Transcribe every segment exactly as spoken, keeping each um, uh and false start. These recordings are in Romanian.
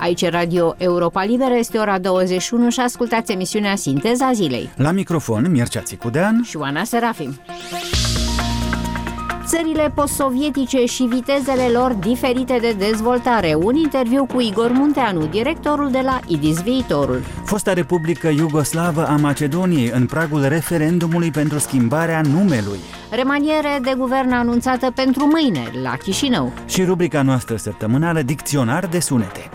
Aici e Radio Europa Liberă, este ora douăzeci și unu și ascultați emisiunea Sinteza Zilei. La microfon, Mircea Țicudean și Oana Serafim. Țările postsovietice și vitezele lor diferite de dezvoltare. Un interviu cu Igor Munteanu, directorul de la I D I S Viitorul. Fosta Republică Iugoslavă a Macedoniei în pragul referendumului pentru schimbarea numelui. Remaniere de guvern anunțată pentru mâine la Chișinău. Și rubrica noastră săptămânală, Dicționar de sunete.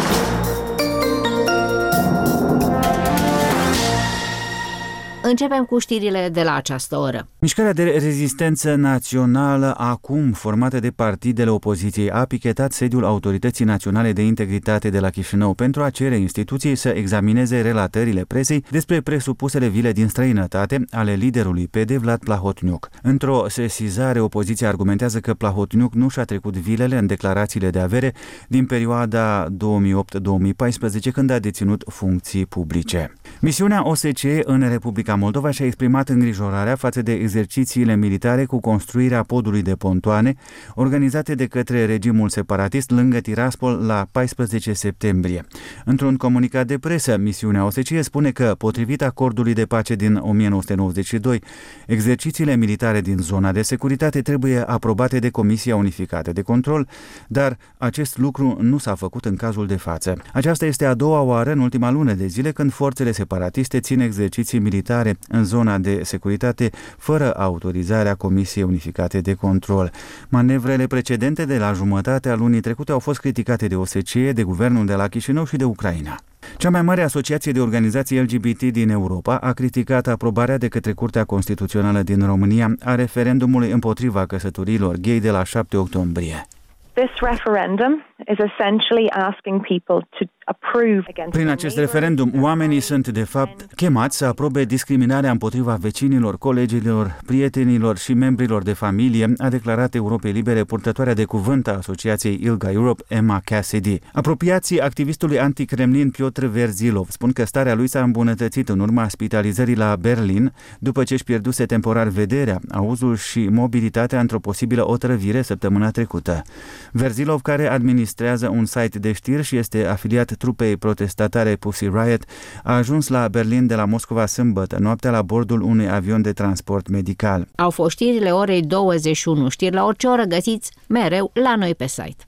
Începem cu știrile de la această oră. Mișcarea de rezistență națională, acum formată de partidele opoziției, a pichetat sediul Autorității Naționale de Integritate de la Chișinău pentru a cere instituției să examineze relatările presei despre presupusele vile din străinătate ale liderului P D, Vlad Plahotniuc. Într-o sesizare, opoziția argumentează că Plahotniuc nu și-a trecut vilele în declarațiile de avere din perioada două mii opt două mii paisprezece, când a deținut funcții publice. Misiunea O S C E în Republica Moldova și-a exprimat îngrijorarea față de exercițiile militare cu construirea podului de pontoane organizate de către regimul separatist lângă Tiraspol la paisprezece septembrie. Într-un comunicat de presă, misiunea O S C E spune că, potrivit acordului de pace din o mie nouă sute nouăzeci și doi, exercițiile militare din zona de securitate trebuie aprobate de Comisia Unificată de Control, dar acest lucru nu s-a făcut în cazul de față. Aceasta este a doua oară în ultima lună de zile când forțele separatiste țin exerciții militare în zona de securitate fără autorizarea Comisiei Unificate de Control. Manevrele precedente de la jumătatea lunii trecute au fost criticate de O S C E, de guvernul de la Chișinău și de Ucraina. Cea mai mare asociație de organizații L G B T din Europa a criticat aprobarea de către Curtea Constituțională din România a referendumului împotriva căsătoriilor gay de la șapte octombrie. This referendum is essentially asking people to approve against. Prin acest referendum, oamenii sunt de fapt chemați să aprobe discriminarea împotriva vecinilor, colegilor, prietenilor și membrilor de familie, a declarat Europei Libere purtătoarea de cuvânt a asociației ILGA Europe, Emma Cassidy. Apropiații activistului antikremlin Piotr Verzilov spun că starea lui s-a îmbunătățit în urma spitalizării la Berlin, după ce își pierduse temporar vederea, auzul și mobilitatea într-o posibilă otrăvire săptămâna trecută. Verzilov, care administrează un site de știri și este afiliat trupei protestatare Pussy Riot, a ajuns la Berlin de la Moscova sâmbătă noaptea la bordul unui avion de transport medical. Au fost știrile orei douăzeci și unu. Știri la orice oră găsiți mereu la noi pe site.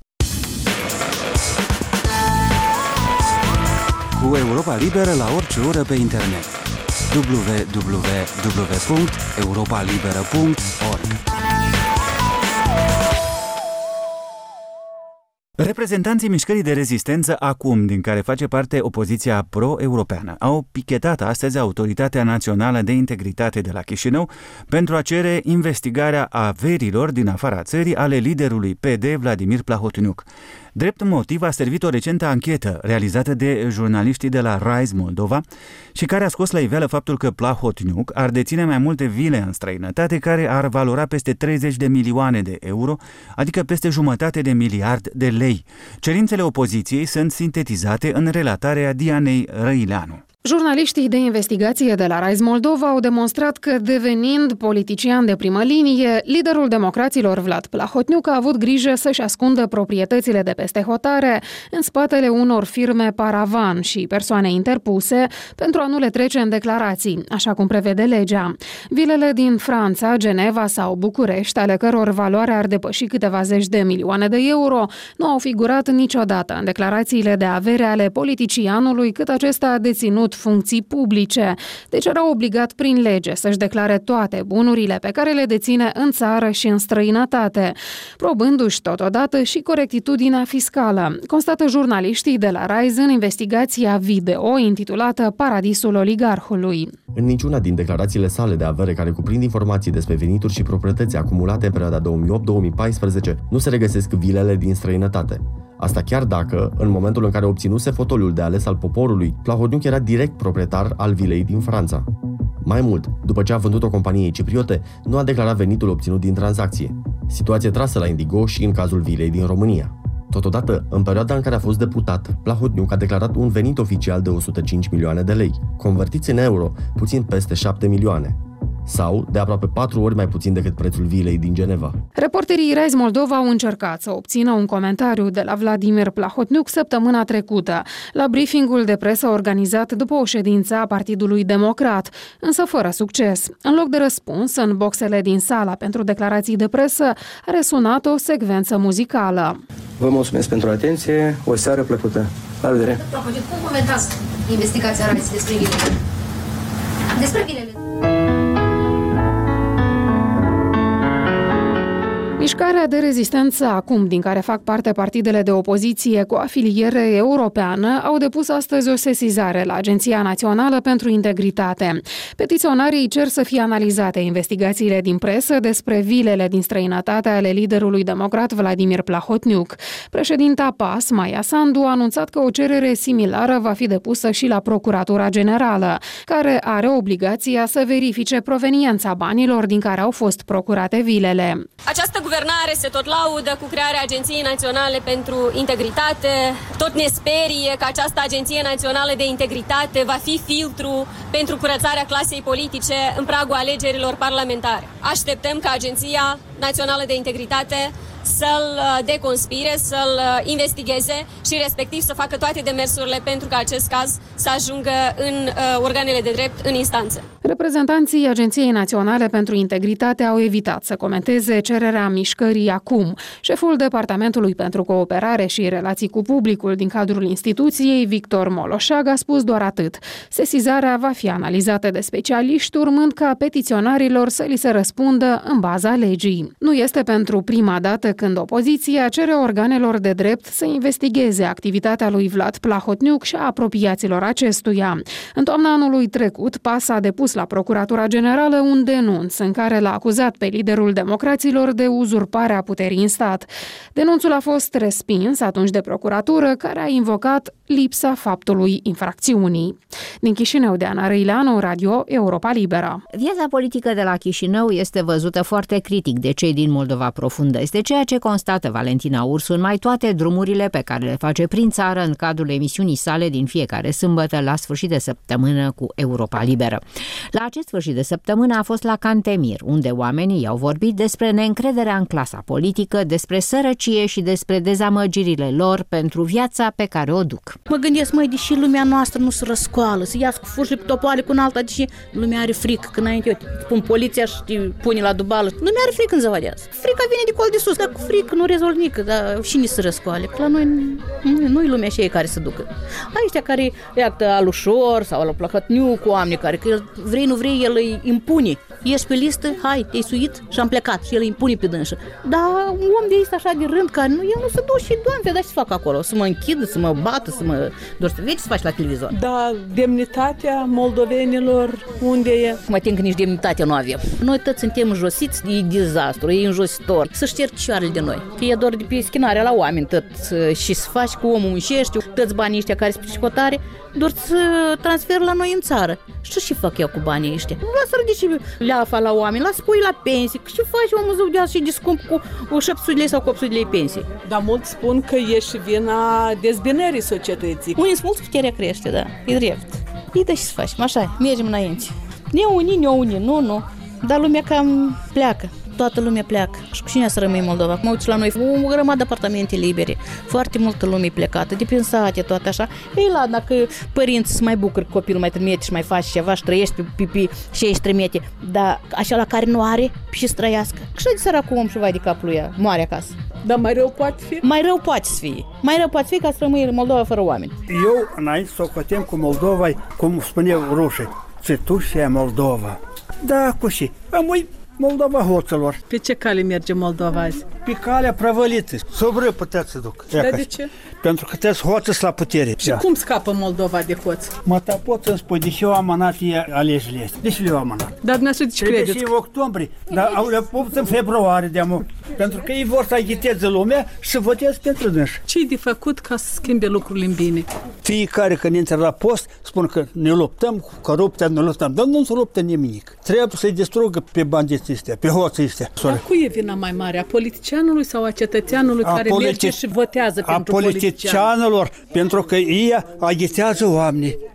Cu Europa Liberă la orice oră pe internet. w w w punct europa liberă punct org. Reprezentanții mișcării de rezistență acum, din care face parte opoziția pro-europeană, au pichetat astăzi Autoritatea Națională de Integritate de la Chișinău pentru a cere investigarea averilor din afara țării ale liderului P D, Vladimir Plahotniuc. Drept motiv a servit o recentă anchetă realizată de jurnaliștii de la Rise Moldova și care a scos la iveală faptul că Plahotniuc ar deține mai multe vile în străinătate care ar valora peste treizeci de milioane de euro, adică peste jumătate de miliard de lei. Cerințele opoziției sunt sintetizate în relatarea Dianei Răileanu. Jurnaliștii de investigație de la Rise Moldova au demonstrat că, devenind politician de primă linie, liderul democraților Vlad Plahotniuc a avut grijă să-și ascundă proprietățile de peste hotare în spatele unor firme paravan și persoane interpuse pentru a nu le trece în declarații, așa cum prevede legea. Vilele din Franța, Geneva sau București, ale căror valoare ar depăși câteva zeci de milioane de euro, nu au figurat niciodată în declarațiile de avere ale politicianului cât acesta a deținut funcții publice, deci era obligat prin lege să-și declare toate bunurile pe care le deține în țară și în străinătate, probându-și totodată și corectitudinea fiscală, constată jurnaliștii de la Rise în investigația video intitulată Paradisul Oligarhului. În niciuna din declarațiile sale de avere care cuprind informații despre venituri și proprietăți acumulate în perioada două mii opt două mii paisprezece nu se regăsesc vilele din străinătate. Asta chiar dacă, în momentul în care obținuse fotoliul de ales al poporului, Plahotniuc era direct proprietar al vilei din Franța. Mai mult, după ce a vândut o companie cipriote, nu a declarat venitul obținut din tranzacție. Situație trasă la indigo și în cazul vilei din România. Totodată, în perioada în care a fost deputat, Plahotniuc a declarat un venit oficial de o sută cinci milioane de lei, convertiți în euro, puțin peste șapte milioane. sau de aproape patru ori mai puțin decât prețul vilei din Geneva. Reporterii Rise Moldova au încercat să obțină un comentariu de la Vladimir Plahotniuc săptămâna trecută, la briefingul de presă organizat după o ședință a Partidului Democrat, însă fără succes. În loc de răspuns, în boxele din sala pentru declarații de presă a resunat o secvență muzicală. Vă mulțumesc pentru atenție, o seară plăcută. La revedere! Cum comentați investigația Rise despre vilele? Despre vilele? Mișcarea de rezistență acum, din care fac parte partidele de opoziție cu afiliere europeană, au depus astăzi o sesizare la Agenția Națională pentru Integritate. Petiționarii cer să fie analizate investigațiile din presă despre vilele din străinătate ale liderului democrat Vladimir Plahotniuc. Președinta P A S, Maia Sandu, a anunțat că o cerere similară va fi depusă și la Procuratura Generală, care are obligația să verifice proveniența banilor din care au fost procurate vilele. Această guvernare se tot laudă cu crearea Agenției Naționale pentru Integritate. Tot ne sperie că această Agenție Națională de Integritate va fi filtru pentru curățarea clasei politice în pragul alegerilor parlamentare. Așteptăm ca Agenția Națională de Integritate să-l deconspire, să-l investigheze și respectiv să facă toate demersurile pentru ca acest caz să ajungă în uh, organele de drept, în instanță. Reprezentanții Agenției Naționale pentru Integritate au evitat să comenteze cererea mișcării acum. Șeful Departamentului pentru Cooperare și Relații cu Publicul din cadrul instituției, Victor Moloșag, a spus doar atât. Sesizarea va fi analizată de specialiști, urmând ca petiționarilor să li se răspundă în baza legii. Nu este pentru prima dată când opoziția cere organelor de drept să investigheze activitatea lui Vlad Plahotniuc și a apropiaților acestuia. În toamna anului trecut, P A S a depus la Procuratura Generală un denunț în care l-a acuzat pe liderul democraților de uzurparea puterii în stat. Denunțul a fost respins atunci de procuratură, care a invocat lipsa faptului infracțiunii. Din Chișinău, Deana Răileanu, Radio Europa Liberă. Viața politică de la Chișinău este văzută foarte critic de cei din Moldova Profundă. Este ceea ce constată Valentina Ursu în mai toate drumurile pe care le face prin țară în cadrul emisiunii sale din fiecare sâmbătă la sfârșit de săptămână cu Europa Liberă. La acest sfârșit de săptămână a fost la Cantemir, unde oamenii au vorbit despre neîncrederea în clasa politică, despre sărăcie și despre dezamăgirile lor pentru viața pe care o duc. Mă gândesc, măi, deși lumea noastră nu se răscoală, să iasă cu furși pe topoale cu un alta, deși lumea are frică, că înainte, eu pun poliția și te pune la dubală, lumea are frică când zăvadează. Frica vine de col de sus, dar cu frică nu rezolv nică, dar cine se răscoale? Că la noi nu-i lumea și ei care se ducă. Aiștia care iată al ușor sau al Plahotniuc cu oameni care, că el, vrei, nu vrei, el îi impune. Ești pe listă, hai, te-ai suit și am plecat și el îi impune pe dânsă. Dar un om de ăsta așa de rând, care nu, el nu se duce și, Doamne, dar ce să fac acolo? Să mă închidă, să mă bată, să mă... Doar să vezi ce să faci la televizor. Da, demnitatea moldovenilor, unde e? Mă tem că nici demnitatea nu avem. Noi toți suntem josiți, e dezastru, e înjositor. Să ștergi cioarele de noi. Că e doar de pe schinarea la oameni tot și să faci cu omul muncești, toți banii ăștia care sunt pe școtare, doar să transfer la noi în țară. Și ce fac eu cu banii ăștia? Nu lasă râdici leafa la oameni, lasă pui la pensii. Ce faci omul zău și de scump cu șapte sute lei sau cu opt sute lei pensii? Dar mulți spun că e și vina dezbinării societății. Unii spun că puterea crește, da, e drept. E de ce să facem, așa, mergem înainte. Ne unii, ne unii, nu, nu. Dar lumea cam pleacă. Toată lumea pleacă. Și cu cine să rămâi în Moldova? Mă uit la noi, o grămadă de apartamente libere. Foarte multă lume plecată, de prin sate, toate așa. Ei, la, dacă părinții se mai bucură că copilul mai trimite și mai face ceva și trăiești pe, pe, pe șaizeci trimite, dar așa la care nu are, și să trăiască. Și de săracul om și vai de capul lui ea, moare acasă. Dar mai rău poate fi? Mai rău poate să fie. Mai rău poate fi ca să rămâi în Moldova fără oameni. Eu, înainte să o cotem cu Moldova, cum spuneau rușii, Țetușia Moldova. Da, cu și. Am Moldova hoților. Pe ce cale merge Moldova azi? Pe calea prăvălită. Sobră puteți să duc. Dar de ce? Pentru că trebuie hoți la putere. Și da. Cum scapă Moldova de hoți? Mă ta pot să-mi spui, deși eu am amânat alegerile astea. Deși le-au amânat. Dar dumneavoastră de ce credeți? Deși în octombrie, dar au le-au în februarie de amă. Pentru că ei vor să agiteze lumea și să voteze pentru dânși. Ce-i de făcut ca să schimbe lucrurile în bine? Fiecare când intră la post spun că ne luptăm cu corupția, ne luptăm. Dar nu se luptă nimic. Trebuie să-i distrugă pe bandiții ăstea, pe hoții ăștia. Dar cui e vina mai mare? A politicianului sau a cetățeanului a care politi- merge și votează a pentru politician? A politicianilor, pentru că ei agitează oamenii.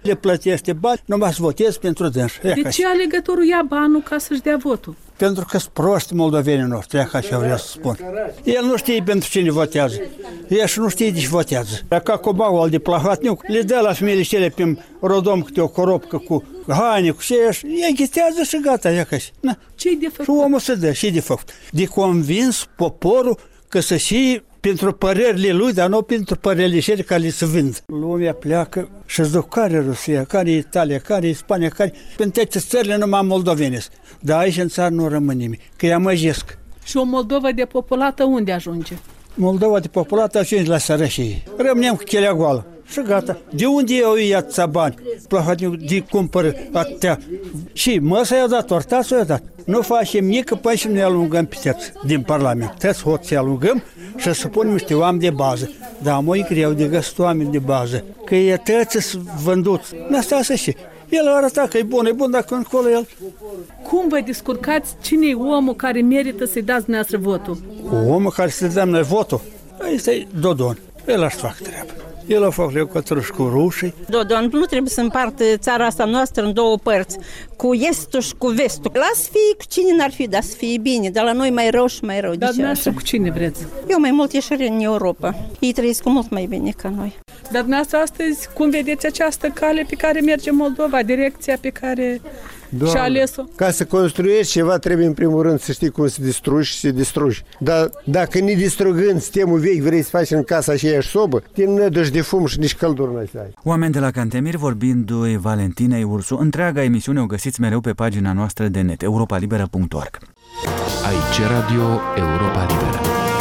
le plătește bani, numai să votez pentru dânși. De ce alegătorul ia banul ca să-și dea votul? Pentru că sunt proști moldovenii noștri, ca așa vreau să spun. El nu știe pentru cine votează. El și nu știe de ce votează. Ca Cobau al de Plahotniuc, le dă la femeile cele pe rodom câte o coropcă cu haine, cu ceași, ei ghistează și gata, ia ca și. Ce-i de făcut? Și omul se dă, ce-i de făcut? De convins poporul că să și pentru părerile lui, dar nu pentru părerile cele care le se vând. Lumea pleacă și zic, care Rusia, care Italia, care Spania, care... Pentru toate țările numai moldoveni. Dar aici în țară nu rămâne nimic, că ea măjesc. Și o Moldova depopulată unde ajunge? Moldova depopulată ajunge la sărășie. Rămânem cu chelea goală. Și gata. De unde eu iau atâția bani? Plahotniuc, de cumpăr atâtea. Și măsa i-a dat, tortațul i-a dat. Nu facem nică până și nu ne alungăm pe tăți din Parlament. Tăți hot să alungăm și să punem niște oameni de bază. Dar mă e greu de găsit oameni de bază. Că e tăți vânduți. Asta să și. El arăta că e bun, e bun dacă încolo el. Cum vă descurcați? Cine e omul care merită să-i dați dumneavoastră votul? Omul care să-i dăm noi votul? Ăsta e Dodon. El aș fac treabă. El a făcut legături cu rușii. Dodon nu trebuie să împartă țara asta noastră în două părți, cu estul și cu vestul. Las să fie cu cine n-ar fi, dar să fie bine, dar la noi mai rău și mai rău. Dar dumneavoastră cu cine vreți? Eu mai mult ieșire în Europa. Ei trăiesc cu mult mai bine ca noi. Dar dumneavoastră astăzi, cum vedeți această cale pe care merge Moldova, direcția pe care și-a ales-o? Ca să construiești ceva, trebuie în primul rând să știi cum să distrugi și să distrugi. Dar dacă ne distrugând sistemul vechi vrei să faci în casa aceeași sobă, te năduși de fum și nici căldură n-ai să ai. Oameni de la Cantemir vorbindu-i Valentinei Ursu. Întreaga emisiune o găsiți mereu pe pagina noastră de net, europa liberă punct org. Aici Radio Europa Liberă.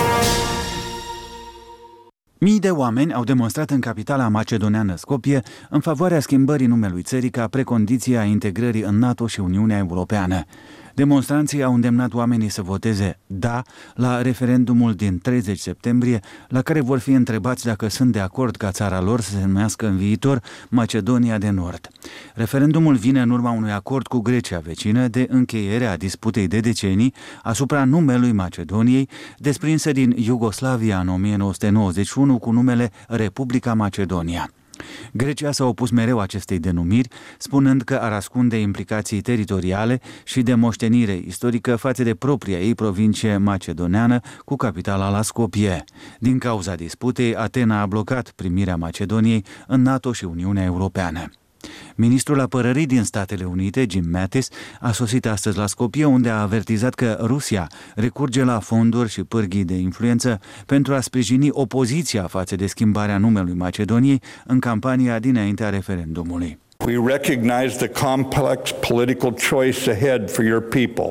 Mii de oameni au demonstrat în capitala macedoneană Skopje în favoarea schimbării numelui țării ca precondiție a integrării în NATO și Uniunea Europeană. Demonstranții au îndemnat oamenii să voteze da la referendumul din treizeci septembrie, la care vor fi întrebați dacă sunt de acord ca țara lor să se numească în viitor Macedonia de Nord. Referendumul vine în urma unui acord cu Grecia vecină de încheiere a disputei de decenii asupra numelui Macedoniei, desprinsă din Iugoslavia în o mie nouă sute nouăzeci și unu cu numele Republica Macedonia. Grecia s-a opus mereu acestei denumiri, spunând că ar ascunde implicații teritoriale și de moștenire istorică față de propria ei provincie macedoneană cu capitala la Skopje. Din cauza disputei, Atena a blocat primirea Macedoniei în NATO și Uniunea Europeană. Ministrul Apărării din Statele Unite, Jim Mattis, a sosit astăzi la Skopje, unde a avertizat că Rusia recurge la fonduri și pârghii de influență pentru a sprijini opoziția față de schimbarea numelui Macedoniei în campania dinaintea referendumului. We recognize the complex political choice ahead for your people.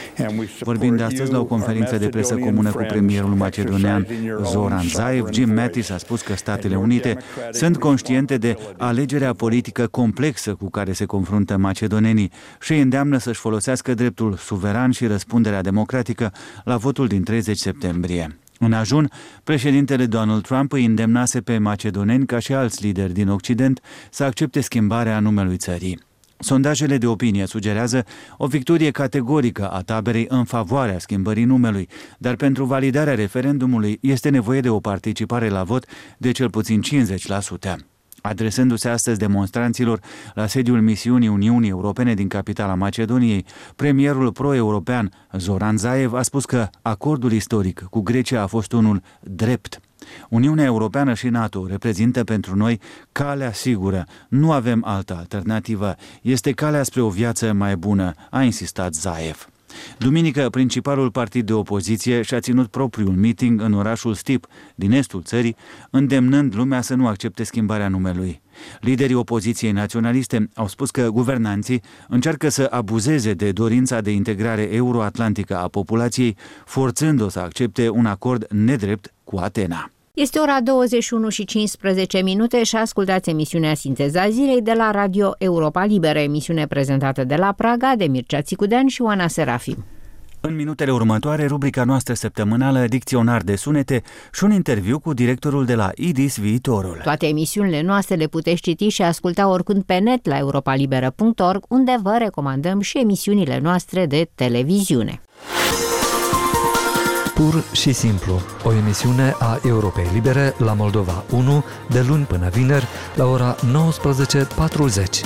Vorbind astăzi la o conferință de presă comună cu premierul macedonean Zoran Zaev, Jim Mattis a spus că Statele Unite sunt conștiente de alegerea politică complexă cu care se confruntă macedonenii și îi îndeamnă să-și folosească dreptul suveran și răspunderea democratică la votul din treizeci septembrie. În ajun, președintele Donald Trump îi îndemnase pe macedoneni, ca și alți lideri din Occident, să accepte schimbarea numelui țării. Sondajele de opinie sugerează o victorie categorică a taberei în favoarea schimbării numelui, dar pentru validarea referendumului este nevoie de o participare la vot de cel puțin cincizeci la sută. Adresându-se astăzi demonstranților la sediul misiunii Uniunii Europene din capitala Macedoniei, premierul pro-european Zoran Zaev a spus că acordul istoric cu Grecia a fost unul drept. Uniunea Europeană și NATO reprezintă pentru noi calea sigură. Nu avem altă alternativă. Este calea spre o viață mai bună, a insistat Zaev. Duminică, principalul partid de opoziție și-a ținut propriul meeting în orașul Stip, din estul țării, îndemnând lumea să nu accepte schimbarea numelui. Liderii opoziției naționaliste au spus că guvernanții încearcă să abuzeze de dorința de integrare euroatlantică a populației, forțând-o să accepte un acord nedrept cu Atena. Este ora douăzeci și unu și cincisprezece minute și ascultați emisiunea Sinteza Zilei de la Radio Europa Liberă, emisiune prezentată de la Praga de Mircea Țicudean și Oana Serafim. În minutele următoare, rubrica noastră săptămânală, Dicționar de sunete și un interviu cu directorul de la I D I S Viitorul. Toate emisiunile noastre le puteți citi și asculta oricând pe net la europa liberă punct org, unde vă recomandăm și emisiunile noastre de televiziune. Pur și simplu, o emisiune a Europei Libere la Moldova unu, de luni până vineri, la ora nouăsprezece patruzeci.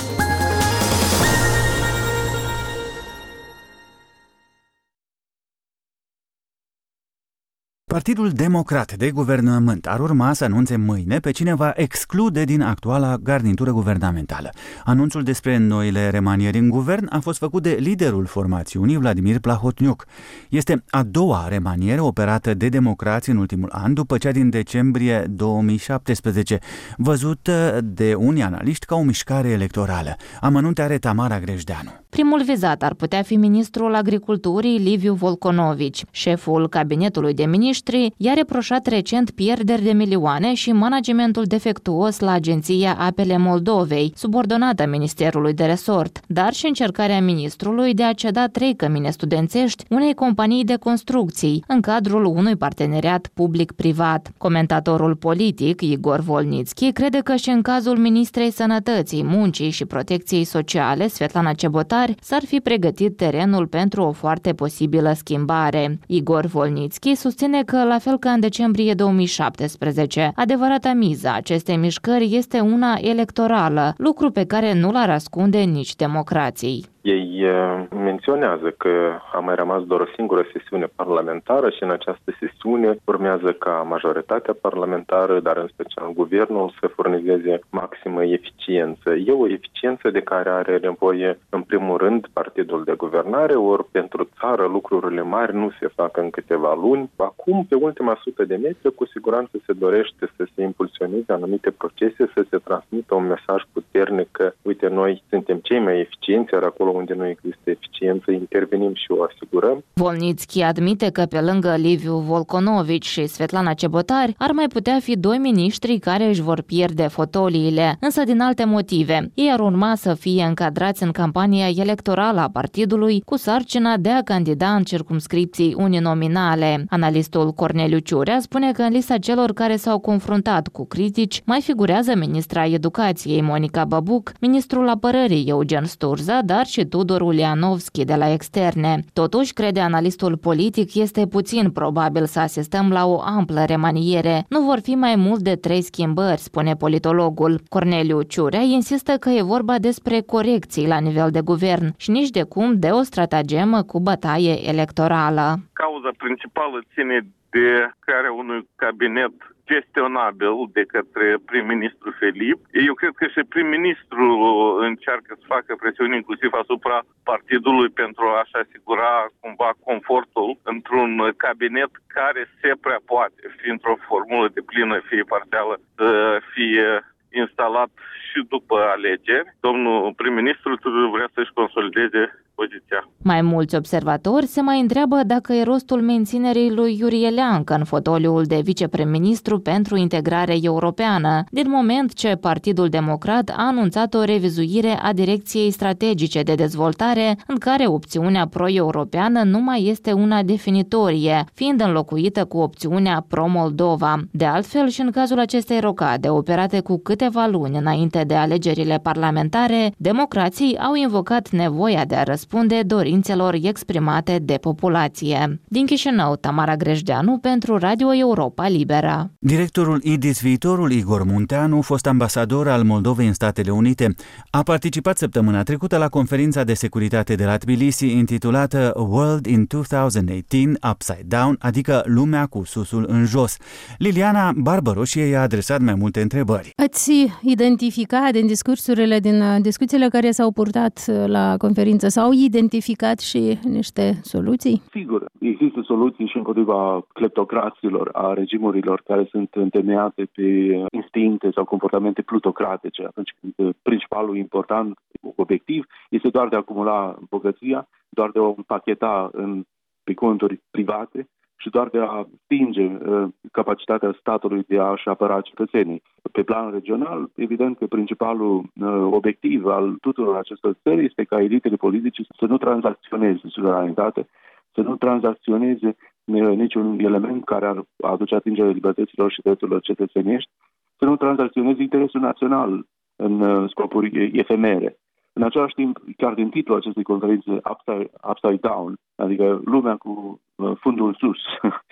Partidul Democrat de Guvernământ ar urma să anunțe mâine pe cine va exclude din actuala garnitură guvernamentală. Anunțul despre noile remanieri în guvern a fost făcut de liderul formațiunii, Vladimir Plahotniuc. Este a doua remaniere operată de democrați în ultimul an, după cea din decembrie două mii șaptesprezece, văzută de unii analiști ca o mișcare electorală. Amănunte are Tamara Grejdeanu. Primul vizat ar putea fi ministrul agriculturii Liviu Volconovici. Șeful cabinetului de miniștri i-a reproșat recent pierderi de milioane și managementul defectuos la Agenția Apele Moldovei, subordonată Ministerului de Resort, dar și încercarea ministrului de a ceda trei cămine studențești unei companii de construcții, în cadrul unui parteneriat public-privat. Comentatorul politic, Igor Volnitski, crede că și în cazul ministrei Sănătății, Muncii și Protecției Sociale, Svetlana Cebotari, s-ar fi pregătit terenul pentru o foarte posibilă schimbare. Igor Volnitski susține că, la fel ca în decembrie două mii șaptesprezece, adevărata miză a acestei mișcări este una electorală, lucru pe care nu l-ar ascunde nici democrații. Ei menționează că a mai rămas doar o singură sesiune parlamentară și în această sesiune urmează ca majoritatea parlamentară, dar în special guvernul, să furnizeze maximă eficiență. E o eficiență de care are nevoie în primul rând partidul de guvernare, ori pentru țară lucrurile mari nu se fac în câteva luni. Acum, pe ultima sută de metri, cu siguranță se dorește să se impulsioneze anumite procese, să se transmită un mesaj puternic că, uite, noi suntem cei mai eficienți, iar acolo unde nu există eficiență, intervenim și o asigurăm. Volnitski admite că pe lângă Liviu Volconovici și Svetlana Cebotari ar mai putea fi doi miniștri care își vor pierde fotoliile, însă din alte motive. Ei ar urma să fie încadrați în campania electorală a partidului cu sarcina de a candida în circumscripții uninominale. Analistul Corneliu Ciurea spune că în lista celor care s-au confruntat cu critici mai figurează ministra Educației Monica Băbuc, ministrul Apărării Eugen Sturza, dar și Tudor Ulianovski de la Externe. Totuși, crede analistul politic, este puțin probabil să asistăm la o amplă remaniere. Nu vor fi mai mult de trei schimbări, spune politologul. Corneliu Ciurea insistă că e vorba despre corecții la nivel de guvern și nici de cum de o stratagemă cu bătaie electorală. Cauza principală ține de crearea unui cabinet gestionabil de către prim-ministru Filip. Eu cred că și prim-ministru încearcă să facă presiuni inclusiv asupra partidului pentru a-și asigura cumva confortul într-un cabinet care se prea poate fi într-o formulă de plină, fie parțială, să fie instalat și după alegeri. Domnul prim-ministru vrea să-și consolideze poziția. Mai mulți observatori se mai întreabă dacă e rostul menținerii lui Iurie Leancă în fotoliul de viceprim-ministru pentru integrare europeană, din moment ce Partidul Democrat a anunțat o revizuire a direcției strategice de dezvoltare, în care opțiunea pro-europeană nu mai este una definitorie, fiind înlocuită cu opțiunea pro-Moldova. De altfel, și în cazul acestei rocade, operate cu câteva luni înainte de alegerile parlamentare, democrații au invocat nevoia de a răspunde dorințelor exprimate de populație. Din Chișinău, Tamara Grejdeanu pentru Radio Europa Liberă. Directorul I D I S Viitorul, Igor Munteanu, fost ambasador al Moldovei în Statele Unite, a participat săptămâna trecută la conferința de securitate de la Tbilisi intitulată World in două mii optsprezece Upside Down, adică lumea cu susul în jos. Liliana Barbaroșie i-a adresat mai multe întrebări. Ați identificat din discursurile, din discuțiile care s-au purtat la conferință, s-au identificat și niște soluții? Sigur, există soluții și împotriva cleptocraților, a regimurilor care sunt întemeiate pe instincte sau comportamente plutocratice, atunci când principalul important obiectiv este doar de a acumula bogăția, doar de a o împacheta în, pe conturi private și doar de a stinge uh, capacitatea statului de a-și apăra cetățenii. Pe plan regional, evident că principalul uh, obiectiv al tuturor acestor țări este ca elitele politice să nu tranzacționeze suveranitate, să nu tranzacționeze uh, niciun element care ar aduce atingere libertăților și drepturilor cetățenești, să nu tranzacționeze interesul național în uh, scopuri efemere. În același timp, chiar din titlul acestei conferințe, Upside, upside Down, adică lumea cu fundul sus,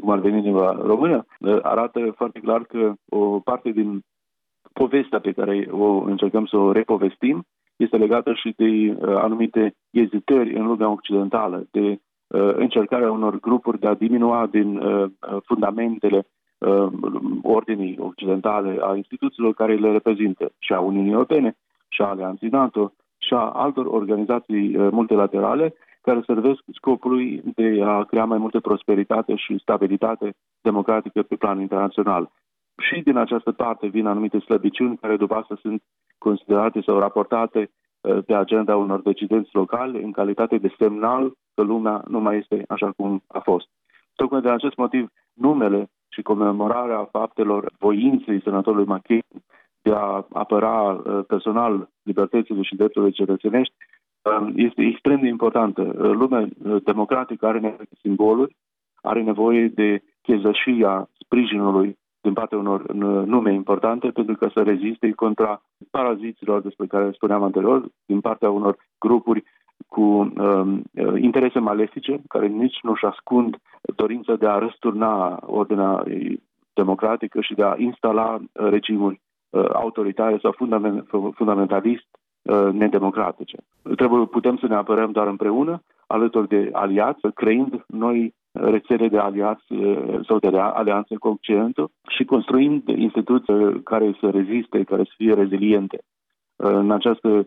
cum ar veni în limba română, arată foarte clar că o parte din povestea pe care o încercăm să o repovestim este legată și de anumite ezitări în lumea occidentală, de încercarea unor grupuri de a diminua din fundamentele ordinii occidentale a instituțiilor care le reprezintă, și a Uniunii Europene, și a Alianței NATO, și a altor organizații multilaterale care servesc scopului de a crea mai multă prosperitate și stabilitate democratică pe plan internațional. Și din această parte vin anumite slăbiciuni care după asta sunt considerate sau raportate pe agenda unor decidenți locali în calitate de semnal că lumea nu mai este așa cum a fost. Tocmai de acest motiv, numele și comemorarea faptelor voinței senatorului McCain de a apăra personal libertățile și drepturile cetățenești este extrem de importantă. Lumea democratică are nevoie de simboluri, are nevoie de chezășia sprijinului din partea unor nume importante pentru că să reziste contra paraziților despre care spuneam anterior, din partea unor grupuri cu um, interese malefice, care nici nu-și ascund dorința de a răsturna ordinea democratică și de a instala regimuri uh, autoritare sau fundament, fundamentalist uh, nedemocratice. Trebuie, putem să ne apărăm doar împreună, alături de aliați, creând noi rețele de aliați sau de alianțe cu Occidentul și construind instituții care să reziste, care să fie reziliente. În această,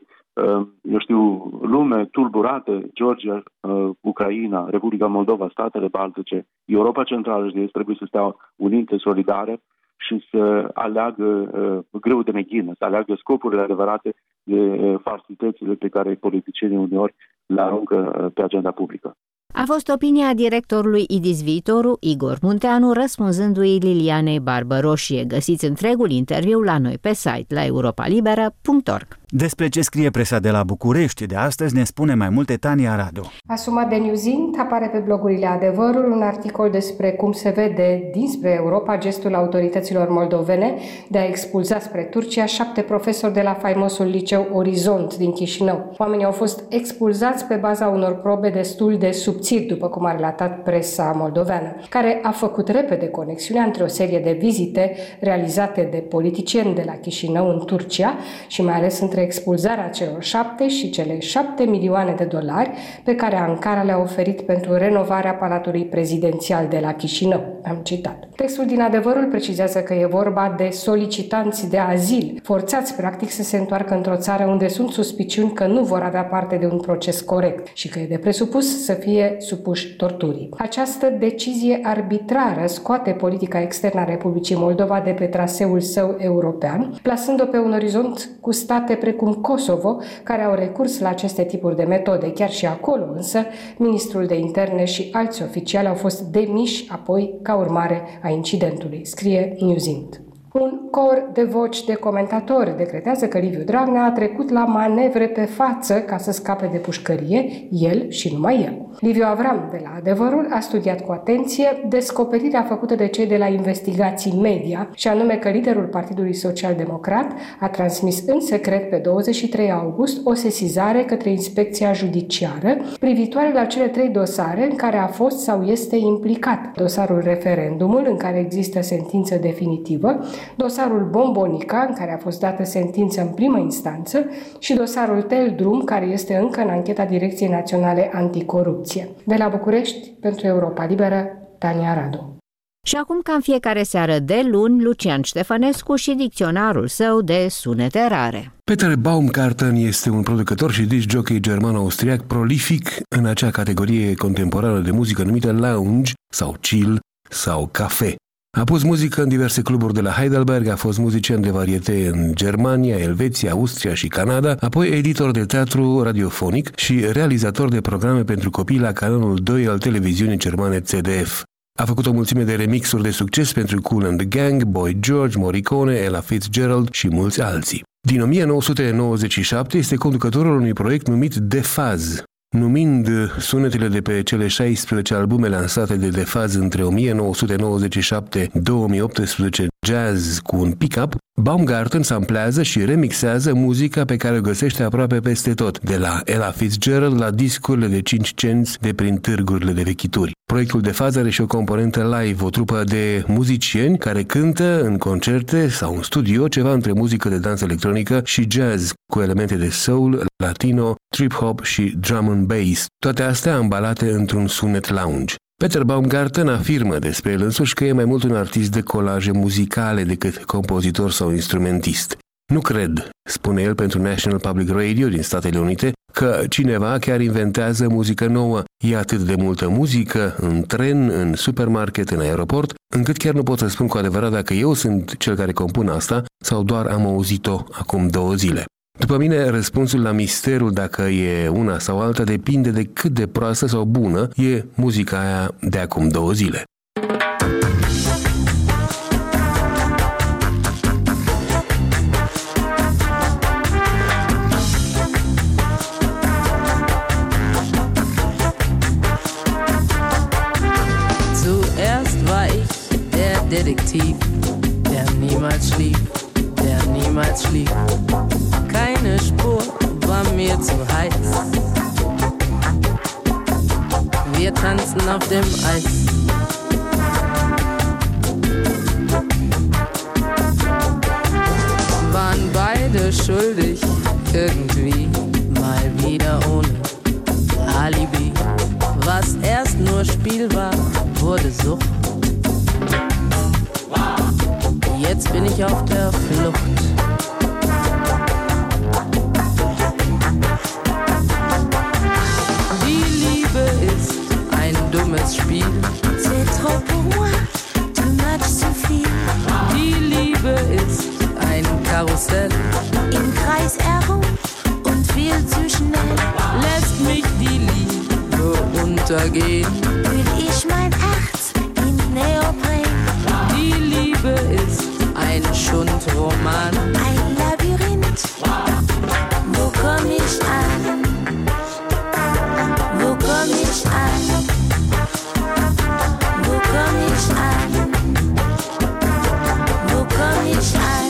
eu știu, lume tulburată, Georgia, Ucraina, Republica Moldova, statele Baltice, Europa Centrală și de Est trebuie să stea unite, solidare și să aleagă greu de neghină, să aleagă scopurile adevărate de falsitățile pe care politicienii uneori le aruncă pe agenda publică. A fost opinia directorului I D I S Viitoru, Igor Munteanu, răspunzându-i Lilianei Barbăroșie. Găsiți întregul interviu la noi pe site la europa liberă punct org. Despre ce scrie presa de la București de astăzi ne spune mai multe Tania Radu. Asumat de Newsint apare pe blogurile Adevărul un articol despre cum se vede dinspre Europa gestul autorităților moldovene de a expulza spre Turcia șapte profesori de la faimosul liceu Orizont din Chișinău. Oamenii au fost expulzați pe baza unor probe destul de subțiri, după cum a relatat presa moldoveană, care a făcut repede conexiunea între o serie de vizite realizate de politicieni de la Chișinău în Turcia și mai ales între expulzarea celor șapte și cele șapte milioane de dolari pe care Ankara le-a oferit pentru renovarea Palatului Prezidențial de la Chișinău. Am citat. Textul din Adevărul precizează că e vorba de solicitanți de azil, forțați practic să se întoarcă într-o țară unde sunt suspiciuni că nu vor avea parte de un proces corect și că e de presupus să fie supuși torturii. Această decizie arbitrară scoate politica externă a Republicii Moldova de pe traseul său european, plasând-o pe un orizont cu state precum Kosovo, care au recurs la aceste tipuri de metode. Chiar și acolo, însă, ministrul de interne și alți oficiali au fost demiși apoi ca urmare a incidentului, scrie Newsint. Un cor de voci de comentatori decretează că Liviu Dragnea a trecut la manevre pe față ca să scape de pușcărie, el și numai el. Liviu Avram de la Adevărul a studiat cu atenție descoperirea făcută de cei de la Investigații Media, și anume că liderul Partidului Social Democrat a transmis în secret pe douăzeci și trei august o sesizare către Inspecția Judiciară privitoare la cele trei dosare în care a fost sau este implicat. Dosarul referendumul, în care există sentință definitivă, dosarul Bombonica, în care a fost dată sentință în primă instanță, și dosarul Teldrum, care este încă în ancheta Direcției Naționale Anticorupție. De la București, pentru Europa Liberă, Tania Radu. Și acum, ca în fiecare seară de luni, Lucian Ștefănescu și dicționarul său de sunete rare. Peter Baumgarten este un producător și disc jockey german-austriac prolific în acea categorie contemporană de muzică numită lounge sau chill sau cafe. A pus muzică în diverse cluburi de la Heidelberg, a fost muzician de varieté în Germania, Elveția, Austria și Canada, apoi editor de teatru radiofonic și realizator de programe pentru copii la canalul doi al televiziunii germane C D F. A făcut o mulțime de remixuri de succes pentru Kool and the Gang, Boy George, Morricone, Ella Fitzgerald și mulți alții. Din o mie nouă sute nouăzeci și șapte este conducătorul unui proiect numit Defaz, numind sunetele de pe cele șaisprezece albume lansate de Defaz între o mie nouă sute nouăzeci și șapte - două mii optsprezece jazz cu un pick-up, Baumgarten samplează și remixează muzica pe care o găsește aproape peste tot, de la Ella Fitzgerald la discurile de cinci cenți de prin târgurile de vechituri. Proiectul de fază are și o componentă live, o trupă de muzicieni care cântă în concerte sau în studio ceva între muzică de dans electronică și jazz, cu elemente de soul, latino, trip-hop și drum and bass, toate astea ambalate într-un sunet lounge. Peter Baumgarten afirmă despre el însuși că e mai mult un artist de colaje muzicale decât compozitor sau instrumentist. Nu cred, spune el pentru National Public Radio din Statele Unite, că cineva chiar inventează muzică nouă. E atât de multă muzică în tren, în supermarket, în aeroport, încât chiar nu pot să spun cu adevărat dacă eu sunt cel care compun asta sau doar am auzit-o acum două zile. După mine, răspunsul la misterul dacă e una sau alta depinde de cât de proastă sau bună e muzica aia de acum două zile. Zuerst war ich der Detektiv, der niemals schlief, der niemals schlief. Keine Spur war mir zu heiß. Wir tanzen auf dem Eis. Waren beide schuldig, irgendwie, mal wieder ohne Alibi. Was erst nur Spiel war, wurde Sucht. Jetzt bin ich auf der Flucht. Dummes Spiel. C'est trop pour moi, too much zu viel. Die Liebe ist ein Karussell. Im Kreis herum und viel zu schnell. Lässt mich die Liebe untergehen. Will ich mein Herz in Neopren. Die Liebe ist ein Schundroman. Ein Labyrinth. Wo komm ich an? Wo komm ich an? Wo komm ich an? Wo komm ich an?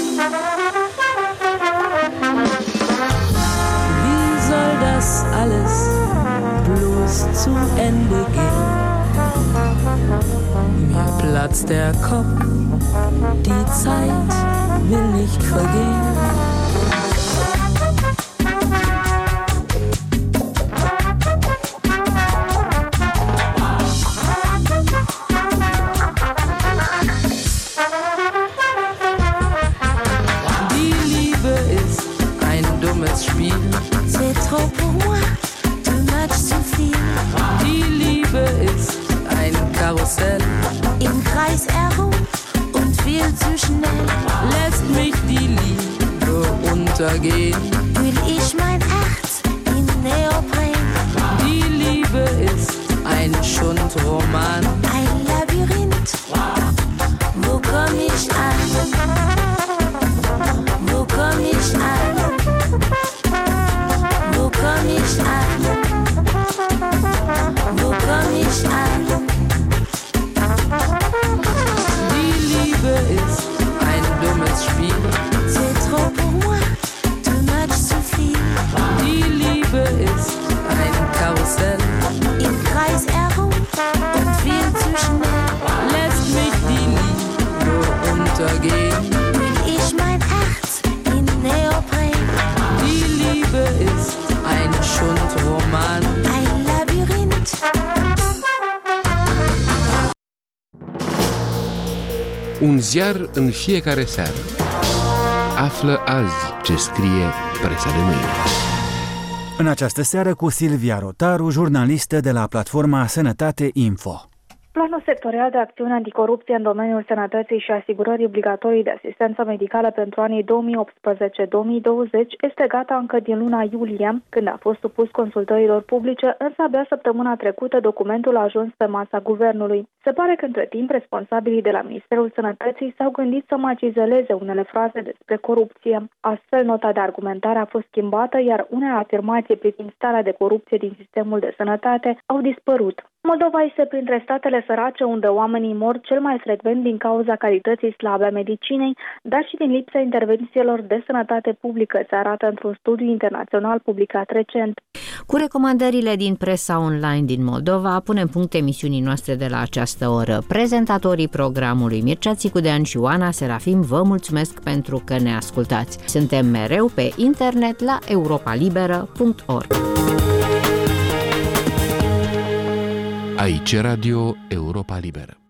Wie soll das alles bloß zu Ende gehen? Mir platzt der Kopf, die Zeit will nicht vergehen. Im Kreis herum und viel zu schnell. Lässt mich die Liebe untergehen. Will ich mein Herz in Neopren. Die Liebe ist ein Schundroman. Ein Labyrinth. Wo komm ich an? Wo komm ich an? Wo komm ich an? Wo komm ich an? Die Liebe ist ein dummes Spiel. C'est trop pour moi, too much zu viel. Die Liebe ist ein Karussell. Im Kreis herum und viel zu schnell. Lässt mich die Liebe untergehen. Will ich mein Herz in Neopren. Die Liebe ist ein Schundroman. Ein Labyrinth. Un ziar în fiecare seară. Află azi ce scrie presa de mâine. În această seară cu Silvia Rotaru, jurnalistă de la platforma Sănătate Info. Planul sectorial de acțiune anticorupție în domeniul sănătății și asigurării obligatorii de asistență medicală pentru anii două mii optsprezece două mii douăzeci este gata încă din luna iulie, când a fost supus consultărilor publice, însă abia săptămâna trecută documentul a ajuns pe masa guvernului. Se pare că între timp responsabilii de la Ministerul Sănătății s-au gândit să mai cizeleze unele fraze despre corupție. Astfel, nota de argumentare a fost schimbată, iar unele afirmații privind starea de corupție din sistemul de sănătate au dispărut. Moldova este printre statele sărace, unde oamenii mor cel mai frecvent din cauza calității slabe a medicinei, dar și din lipsa intervențiilor de sănătate publică, se arată într-un studiu internațional publicat recent. Cu recomandările din presa online din Moldova, punem punct emisiunii noastre de la această oră. Prezentatorii programului Mircea Țicudean și Oana Serafim vă mulțumesc pentru că ne ascultați. Suntem mereu pe internet la europa liberă punct org. Aici Radio Europa Liberă.